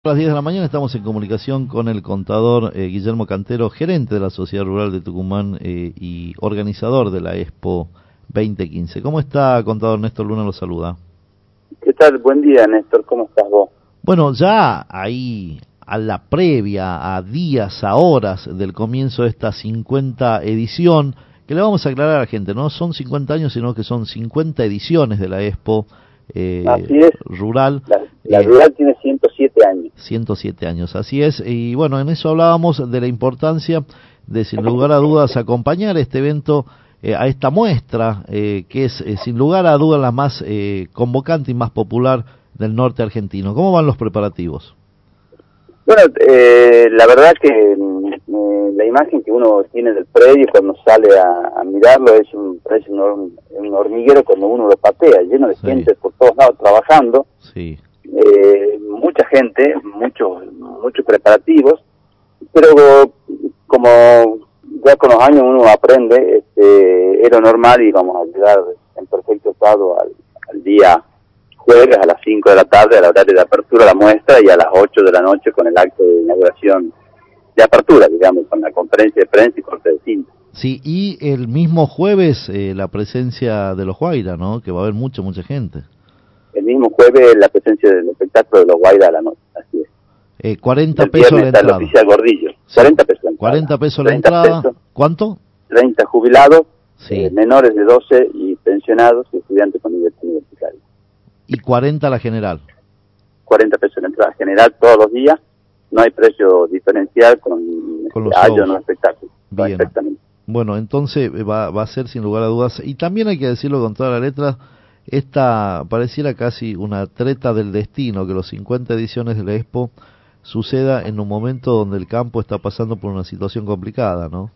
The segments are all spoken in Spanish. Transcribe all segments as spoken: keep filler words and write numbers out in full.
A las diez de la mañana estamos en comunicación con el contador eh, Guillermo Cantero, gerente de la Sociedad Rural de Tucumán eh, y organizador de la Expo veinte quince. ¿Cómo está, contador? Néstor Luna lo saluda. ¿Qué tal? Buen día, Néstor. ¿Cómo estás vos? Bueno, ya ahí a la previa, a días, a horas del comienzo de esta cincuenta edición, que le vamos a aclarar a la gente, no son cincuenta años, sino que son cincuenta ediciones de la Expo eh, Así es. Rural. La, la eh, rural tiene ciento siete años. ciento siete años, así es. Y bueno, en eso hablábamos de la importancia de, sin lugar a dudas, acompañar este evento eh, a esta muestra, eh, que es, eh, sin lugar a dudas, la más eh, convocante y más popular del norte argentino. ¿Cómo van los preparativos? Bueno, eh, la verdad que eh, la imagen que uno tiene del predio cuando sale a, a mirarlo es un, parece un, un hormiguero cuando uno lo patea, lleno de sí. gente por todos lados trabajando. Sí. Eh, mucha gente, muchos muchos preparativos, pero como ya con los años uno aprende, este, era normal y vamos a llegar en perfecto estado al, al día jueves a las cinco de la tarde, a la hora de apertura de la muestra, y a las ocho de la noche con el acto de inauguración de apertura, digamos, con la conferencia de prensa y corte de cinta. Sí, y el mismo jueves eh, la presencia de los Guaira, ¿no? Que va a haber mucha, mucha gente. El mismo jueves la presencia del espectáculo de los Guaira a la noche, así es. Eh, cuarenta el pesos la entrada. entrada. El oficial Gordillo, sí. cuarenta pesos la entrada. cuarenta pesos la entrada. Pesos, ¿Cuánto? treinta jubilados, sí. eh, menores de doce y pensionados y estudiantes con nivel universitario. Y cuarenta la general. cuarenta pesos la entrada general todos los días, no hay precio diferencial con, con los años no espectáculos. Bien. Bueno, entonces va, va a ser sin lugar a dudas, y también hay que decirlo con toda la letra, esta pareciera casi una treta del destino, que los cincuenta ediciones de la Expo suceda en un momento donde el campo está pasando por una situación complicada, ¿no?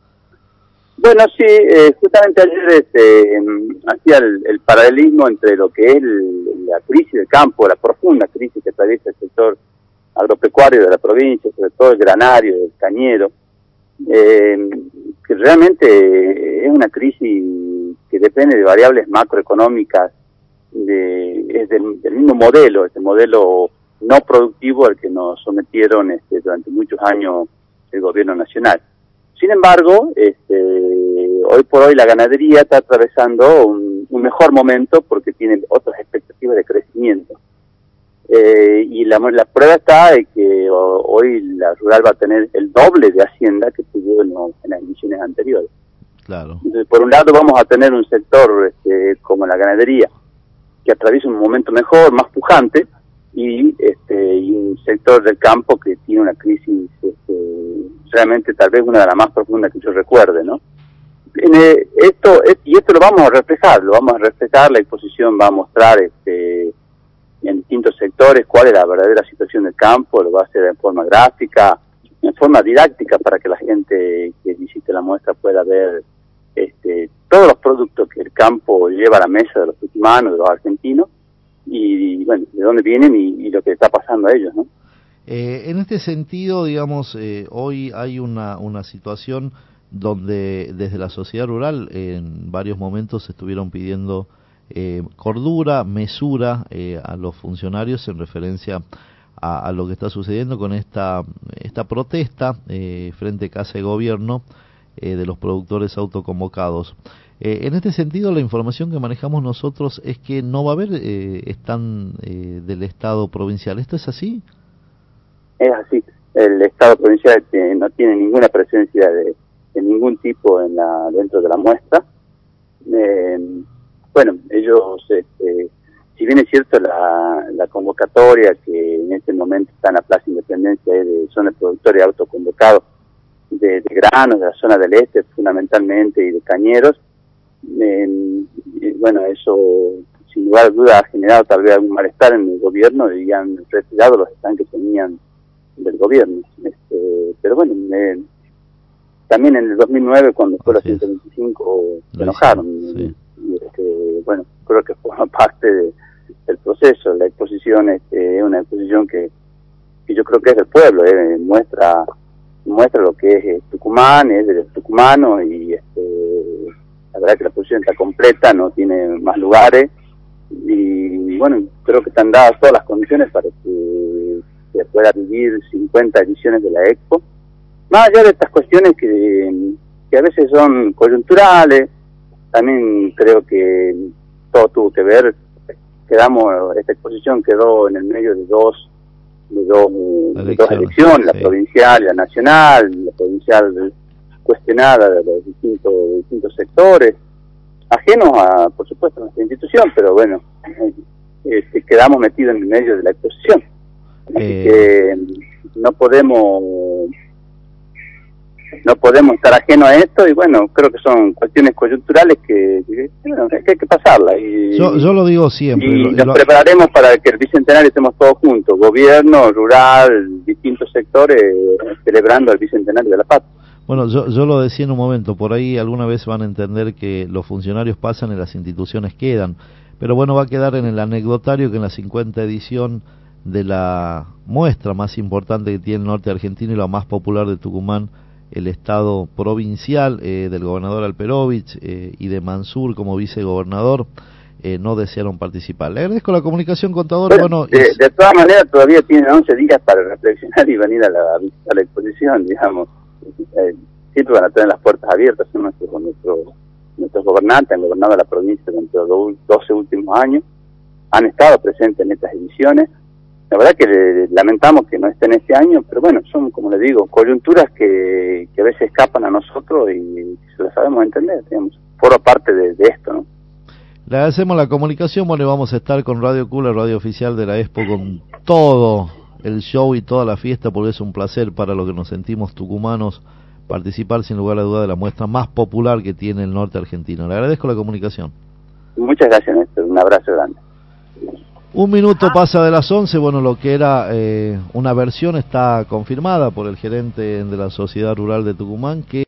Bueno, sí, eh, justamente ayer este, hacía el, el paralelismo entre lo que es el, la crisis del campo, la profunda crisis que atraviesa el sector agropecuario de la provincia, sobre todo el granario, el cañero, eh, que realmente es una crisis que depende de variables macroeconómicas, de, es del, del mismo modelo, este modelo no productivo al que nos sometieron este, durante muchos años el gobierno nacional. Sin embargo, este, hoy por hoy la ganadería está atravesando un, un mejor momento porque tiene otras expectativas de crecimiento. Eh, y la, la prueba está de que o, hoy la rural va a tener el doble de hacienda que tuvo en, en las emisiones anteriores. Claro. Entonces, por un lado vamos a tener un sector este, como la ganadería, que atraviesa un momento mejor, más pujante, y, este, y un sector del campo que tiene una crisis este, realmente tal vez una de las más profundas que yo recuerde, ¿no? En, eh, esto es, y esto lo vamos a reflejar, lo vamos a reflejar, la exposición va a mostrar este, en distintos sectores cuál es la verdadera situación del campo, lo va a hacer en forma gráfica, en forma didáctica para que la gente que visite la muestra pueda ver este, todos los productos que el campo lleva a la mesa de los tucumanos, de los argentinos, y bueno, de dónde vienen y, y lo que está pasando a ellos, ¿no? Eh, en este sentido, digamos, eh, hoy hay una, una situación donde desde la sociedad rural en varios momentos estuvieron pidiendo eh, cordura, mesura eh, a los funcionarios en referencia a, a lo que está sucediendo con esta, esta protesta eh, frente a Casa de Gobierno eh, de los productores autoconvocados. Eh, en este sentido, la información que manejamos nosotros es que no va a haber eh, stand eh, del Estado provincial. ¿Esto es así? Es así. El Estado provincial eh, no tiene ninguna presencia de, de ningún tipo en la dentro de la muestra. Eh, bueno, ellos, este, si bien es cierto la, la convocatoria que en este momento está en la Plaza Independencia es de zona de productores autoconvocados de, de granos, de la zona del este fundamentalmente y de cañeros, Eh, bueno, eso sin lugar a dudas ha generado tal vez algún malestar en el gobierno y han retirado los stands que tenían del gobierno. Este, pero bueno, eh, también en el dos mil nueve cuando fue la ciento veinticinco se enojaron. Sí. Y, este, bueno, creo que forma parte de, del proceso. La exposición este, es una exposición que, que yo creo que es del pueblo, eh, muestra muestra lo que es eh, Tucumán, es de los tucumanos y este la verdad que la exposición está completa, no tiene más lugares y bueno, creo que están dadas todas las condiciones para que que pueda vivir cincuenta ediciones de la Expo. Más allá de estas cuestiones que, que a veces son coyunturales, también creo que todo tuvo que ver, quedamos, esta exposición quedó en el medio de dos, de dos, de dos elecciones, la sí. provincial y la nacional, la provincial cuestionada de los distintos, de distintos sectores, ajenos a, por supuesto, a nuestra institución, pero bueno, eh, quedamos metidos en el medio de la exposición. Así eh... que no podemos no podemos estar ajenos a esto, y bueno, creo que son cuestiones coyunturales que, que, bueno, que hay que pasarlas. Y, yo, yo lo digo siempre. Y lo, nos lo... prepararemos para que el Bicentenario estemos todos juntos, gobierno, rural, distintos sectores, celebrando el Bicentenario de la Patria. Bueno, yo, yo lo decía en un momento, por ahí alguna vez van a entender que los funcionarios pasan y las instituciones quedan, pero bueno, va a quedar en el anecdotario que en la cincuenta edición de la muestra más importante que tiene el norte argentino y la más popular de Tucumán, el estado provincial eh, del gobernador Alperovich eh, y de Mansur como vicegobernador, eh, no desearon participar. Le agradezco la comunicación, contador. Bueno, bueno de, es... de todas maneras todavía tienen once días para reflexionar y venir a la, a la exposición, digamos. Eh, siempre van a tener las puertas abiertas, son nuestros, nuestros, nuestros gobernantes, han gobernado la provincia durante los doce últimos años, han estado presentes en estas ediciones. La verdad que le, lamentamos que no estén este año, pero bueno, son, como le digo, coyunturas que, que a veces escapan a nosotros y se las sabemos entender, digamos, forma parte de, de esto, ¿no? Le agradecemos la comunicación, bueno, y vamos a estar con Radio Q, la radio oficial de la Expo, con todo el show y toda la fiesta, porque es un placer para los que nos sentimos tucumanos participar sin lugar a duda de la muestra más popular que tiene el norte argentino. Le agradezco la comunicación. Muchas gracias, Néstor, un abrazo grande. Un minuto pasa de las once, bueno, lo que era eh, una versión está confirmada por el gerente de la Sociedad Rural de Tucumán, que